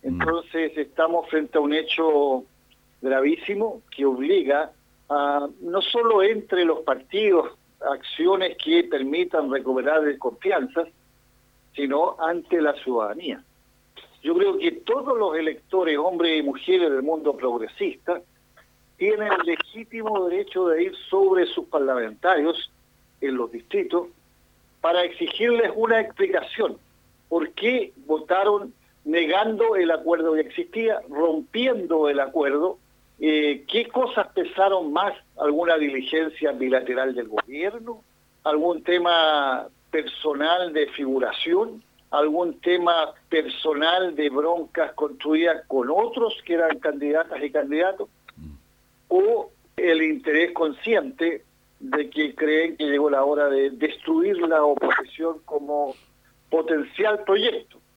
Entonces estamos frente a un hecho gravísimo que obliga a, no solo entre los partidos, acciones que permitan recuperar confianzas, sino ante la ciudadanía. Yo creo que todos los electores, hombres y mujeres del mundo progresista, tienen el legítimo derecho de ir sobre sus parlamentarios en los distritos para exigirles una explicación. ¿Por qué votaron negando el acuerdo que existía, rompiendo el acuerdo? ¿Qué cosas pesaron más? ¿Alguna diligencia bilateral del gobierno? ¿Algún tema personal de figuración? ¿Algún tema personal de broncas construidas con otros que eran candidatas y candidatos? ¿O el interés consciente de que creen que llegó la hora de destruir la oposición como potencial proyecto?